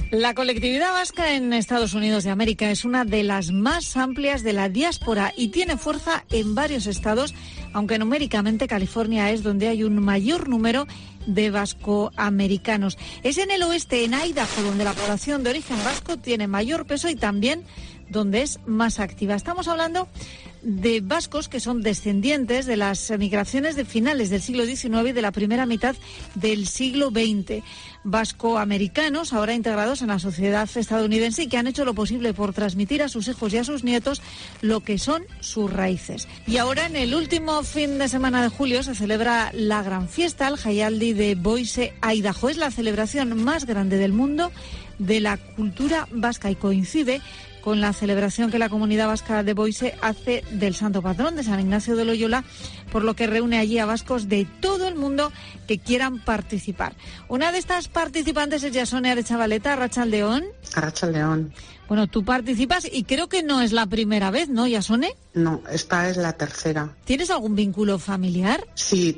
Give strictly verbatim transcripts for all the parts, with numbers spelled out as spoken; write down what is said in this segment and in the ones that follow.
La colectividad vasca en Estados Unidos de América es una de las más amplias de la diáspora y tiene fuerza en varios estados, aunque numéricamente California es donde hay un mayor número de vascoamericanos. Es en el oeste, en Idaho, donde la población de origen vasco tiene mayor peso y también donde es más activa. Estamos hablando de vascos que son descendientes de las migraciones de finales del siglo diecinueve y de la primera mitad del siglo veinte. Vascoamericanos ahora integrados en la sociedad estadounidense y que han hecho lo posible por transmitir a sus hijos y a sus nietos lo que son sus raíces. Y ahora, en el último fin de semana de julio, se celebra la gran fiesta, el Jaialdi de Boise, Idaho. Es la celebración más grande del mundo de la cultura vasca y coincide con la celebración que la comunidad vasca de Boise hace del santo patrón de San Ignacio de Loyola, por lo que reúne allí a vascos de todo el mundo que quieran participar. Una de estas participantes es Jasone Aretxabaleta. Arratsaldeon. Arratsaldeon. Bueno, tú participas y creo que no es la primera vez, ¿no, Jasone? No, esta es la tercera. ¿Tienes algún vínculo familiar? Sí,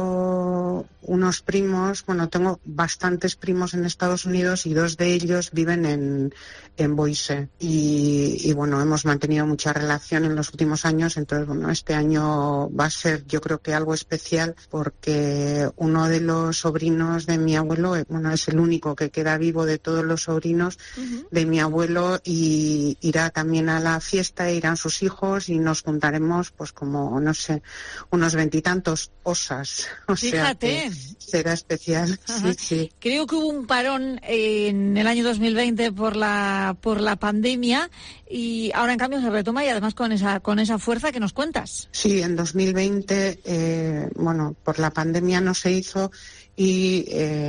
tengo unos primos, bueno, tengo bastantes primos en Estados Unidos y dos de ellos viven en, en Boise. Y, y bueno, hemos mantenido mucha relación en los últimos años, entonces bueno, este año va a ser yo creo que algo especial porque uno de los sobrinos de mi abuelo, bueno, es el único que queda vivo de todos los sobrinos uh-huh. de mi abuelo y irá también a la fiesta, irán sus hijos y nos juntaremos pues como, no sé, unos veintitantos osas. O Fíjate. Sea que será especial. Sí, sí. Creo que hubo un parón en el año dos mil veinte por la por la pandemia y ahora en cambio se retoma y además con esa con esa fuerza que nos cuentas. Sí, en dos mil veinte, eh, bueno, por la pandemia no se hizo y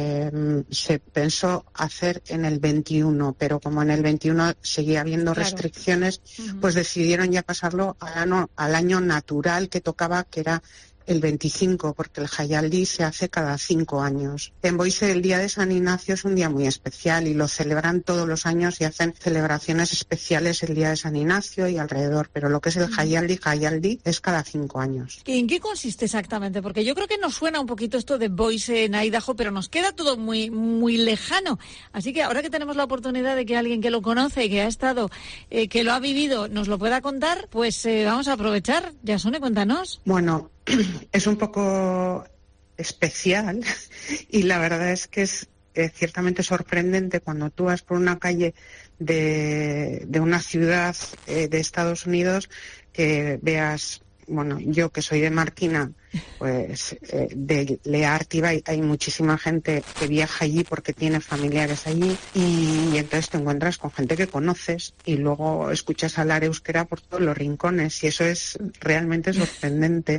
eh, se pensó hacer en el veintiuno, pero como en el veintiuno seguía habiendo claro. restricciones, uh-huh. pues decidieron ya pasarlo al año, al año natural que tocaba, que era el veinticinco, porque el Jaialdi se hace cada cinco años. En Boise el día de San Ignacio es un día muy especial y lo celebran todos los años y hacen celebraciones especiales el día de San Ignacio y alrededor, pero lo que es el Jaialdi, Jaialdi es cada cinco años. ¿Y en qué consiste exactamente? Porque yo creo que nos suena un poquito esto de Boise en Idaho, pero nos queda todo muy muy lejano. Así que ahora que tenemos la oportunidad de que alguien que lo conoce, que ha estado, eh, que lo ha vivido, nos lo pueda contar, pues eh, vamos a aprovechar. Jasone, cuéntanos. Bueno, es un poco especial y la verdad es que es eh, ciertamente sorprendente cuando tú vas por una calle de, de una ciudad eh, de Estados Unidos que veas, bueno, yo que soy de Marquina, pues eh, de Leartiba hay, hay muchísima gente que viaja allí porque tiene familiares allí y, y entonces te encuentras con gente que conoces y luego escuchas hablar euskera por todos los rincones y eso es realmente sorprendente.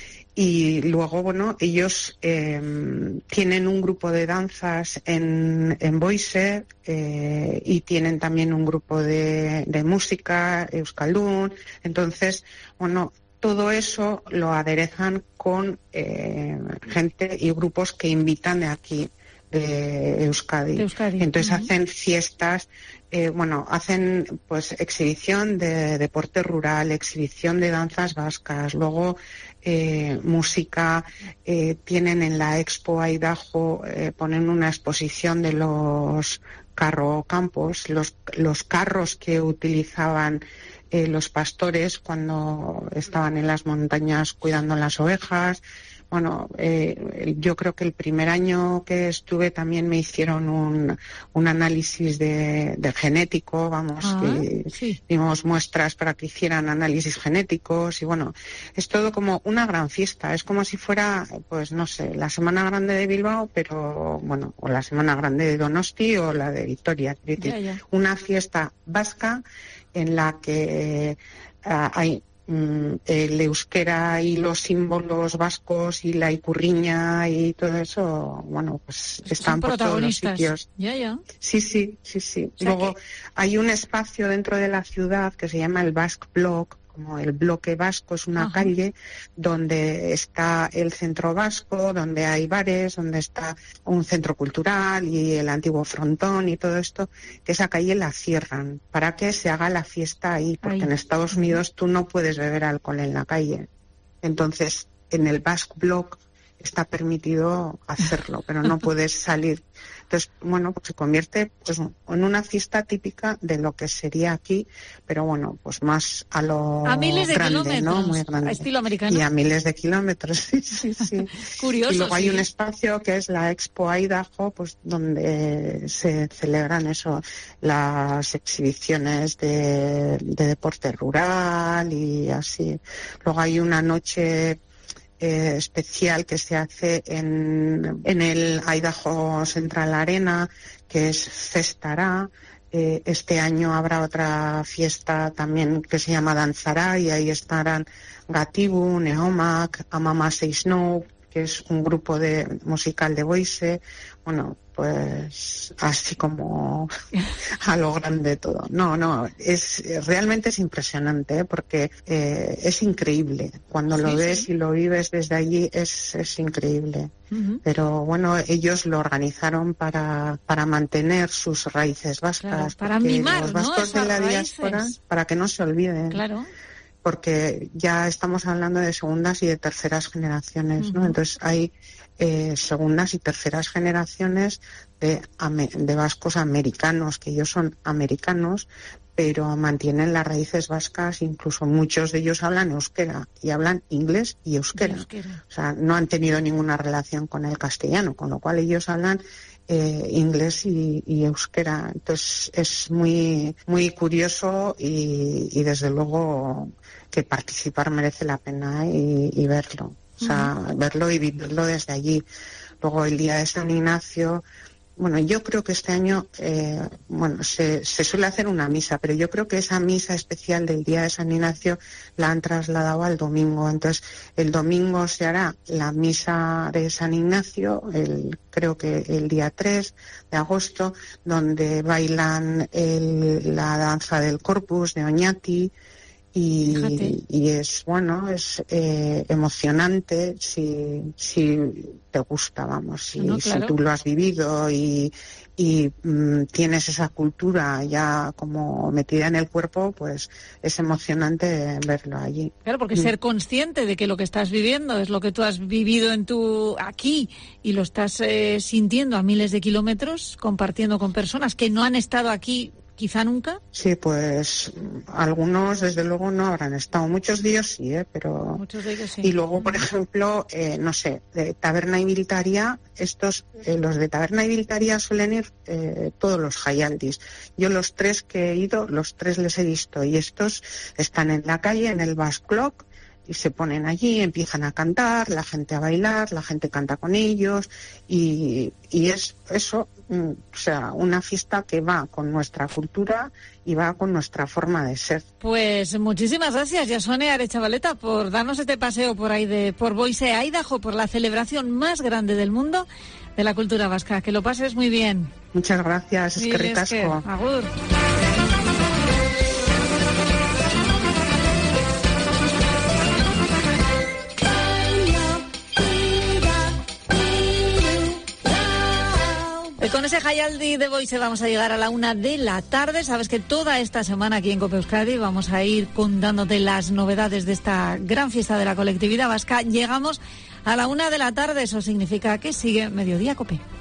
Y luego, bueno, ellos eh, tienen un grupo de danzas en, en Boise eh, y tienen también un grupo de, de música, Euskaldun. Entonces, bueno, todo eso lo aderezan con eh, gente y grupos que invitan de aquí, de Euskadi. De Euskadi. Entonces uh-huh. hacen fiestas, eh, bueno, hacen pues exhibición de deporte rural, exhibición de danzas vascas, luego eh, música, eh, tienen en la Expo Idaho, eh, ponen una exposición de los carrocampos, los, los carros que utilizaban eh, los pastores cuando estaban en las montañas cuidando las ovejas. Bueno, eh, yo creo que el primer año que estuve también me hicieron un, un análisis de, de genético, vamos, ah, que sí. dimos muestras para que hicieran análisis genéticos y bueno, es todo como una gran fiesta, es como si fuera, pues no sé, la Semana Grande de Bilbao, pero bueno, o la Semana Grande de Donosti o la de Vitoria, es decir, ya, ya. una fiesta vasca en la que uh, hay el euskera y los símbolos vascos y la icurriña y todo eso, bueno, pues están por todos los sitios. Ya, ya. Sí, sí, sí, sí. O sea Luego que... hay un espacio dentro de la ciudad que se llama el Basque Block, como el bloque vasco, es una Ajá. calle donde está el centro vasco, donde hay bares, donde está un centro cultural y el antiguo frontón y todo esto, que esa calle la cierran para que se haga la fiesta ahí, porque ahí. En Estados Unidos tú no puedes beber alcohol en la calle. Entonces, en el Basque Block está permitido hacerlo, pero no puedes salir. Entonces, bueno, pues se convierte pues, en una fiesta típica de lo que sería aquí, pero bueno, pues más a lo a miles de grande, kilómetros, ¿no? Muy grande. A estilo americano. Y a miles de kilómetros, sí, sí, sí. Curioso, y luego sí. hay un espacio que es la Expo Idaho, pues donde se celebran eso, las exhibiciones de, de deporte rural y así. Luego hay una noche Eh, especial que se hace en, en el Idaho Central Arena, que es Festará. Eh, este año habrá otra fiesta también que se llama Danzará, y ahí estarán Gatibu, Neomac, Amamase Snow, que es un grupo de musical de Boise. Bueno, pues así como a lo grande todo. No, no, es realmente es impresionante, ¿eh? Porque eh, es increíble. Cuando sí, lo ves sí. y lo vives desde allí es, es increíble. Uh-huh. Pero bueno, ellos lo organizaron para, para mantener sus raíces vascas. Claro, para mimar, los vascos ¿no? de la raíces. diáspora, para que no se olviden. Claro. Porque ya estamos hablando de segundas y de terceras generaciones, ¿no? Uh-huh. Entonces hay eh, segundas y terceras generaciones de, de vascos americanos, que ellos son americanos, pero mantienen las raíces vascas, incluso muchos de ellos hablan euskera, y hablan inglés y euskera. Y euskera. O sea, no han tenido ninguna relación con el castellano, con lo cual ellos hablan Eh, inglés y, y euskera. Entonces es muy muy curioso y, y desde luego que participar merece la pena y, y verlo. O sea, uh-huh. verlo y vivirlo desde allí. Luego el día de San Ignacio, bueno, yo creo que este año, eh, bueno, se, se suele hacer una misa, pero yo creo que esa misa especial del día de San Ignacio la han trasladado al domingo. Entonces, el domingo se hará la misa de San Ignacio, el, creo que el día tres de agosto, donde bailan el, la danza del Corpus de Oñati. Y, y es, bueno, es eh, emocionante si, si te gusta, vamos, si, no, claro. si tú lo has vivido y, y mm, tienes esa cultura ya como metida en el cuerpo, pues es emocionante verlo allí. Claro, porque mm. ser consciente de que lo que estás viviendo es lo que tú has vivido en tu aquí y lo estás eh, sintiendo a miles de kilómetros, compartiendo con personas que no han estado aquí quizá nunca. Sí, pues algunos desde luego no habrán estado, muchos de ellos sí, ¿eh? Pero muchos de ellos sí. Y luego, por ejemplo, eh, no sé, de Taberna y Biltaria, estos, eh, los de Taberna y Biltaria suelen ir eh, todos los jaialdis. Yo los tres que he ido, los tres les he visto, y estos están en la calle, en el Bass Clock, y se ponen allí, empiezan a cantar, la gente a bailar, la gente canta con ellos, y, y es eso, o sea, una fiesta que va con nuestra cultura y va con nuestra forma de ser. Pues muchísimas gracias, Jasone Arechavaleta, por darnos este paseo por ahí de por Boise, Idaho, por la celebración más grande del mundo de la cultura vasca. Que lo pases muy bien. Muchas gracias, eskerrik asko. Agur. Con ese jaialdi de Boise vamos a llegar a la una de la tarde. Sabes que toda esta semana aquí en COPE Euskadi vamos a ir contándote las novedades de esta gran fiesta de la colectividad vasca. Llegamos a la una de la tarde, eso significa que sigue Mediodía COPE.